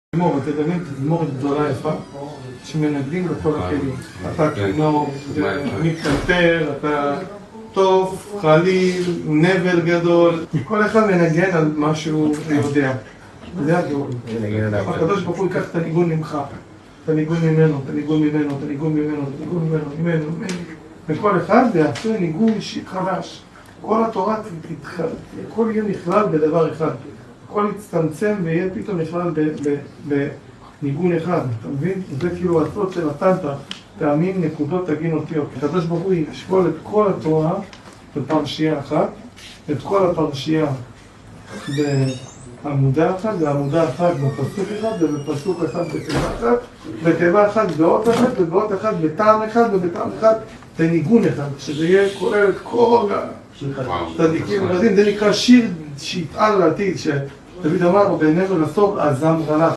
תזמורת גדולה יפה שמנגדים בכל הכלים. אתה כינור, מתקנטר, אתה טוב, חליל, נבל גדול. כל אחד מנגן על מה שהוא יודע. זה הגאול. הקדוש ברוך הוא ייקח את הניגון ממך, את הניגון ממנו, את הניגון ממנו, את הניגון ממנו, את הניגון ממנו, וכל אחד יעשה ניגון אישי חדש. כל התורה כל יהיה נכלל בדבר אחד. הכל יצטמצם ויהיה פתאום נכלל בניגון אחד, אתה מבין? זה כאילו הסוד שנתנת, תאמין נקודות תגין אותיות. הקדוש ברוך הוא ישקול את כל התורה בפרשייה אחת, את כל הפרשייה בעמודה אחת, בעמודה אחת בפסוק אחד, ובפסוק אחד בתיבה אחת, בתיבה אחת באות אחת, ובאות אחת בטעם אחד, ובטעם אחד בניגון אחד, שזה יהיה כולל את כל הצדיקים הרזים. זה נקרא שיר שיתעל לעתיד, שדוד אמר, בעינינו לסוף הזמר הלך.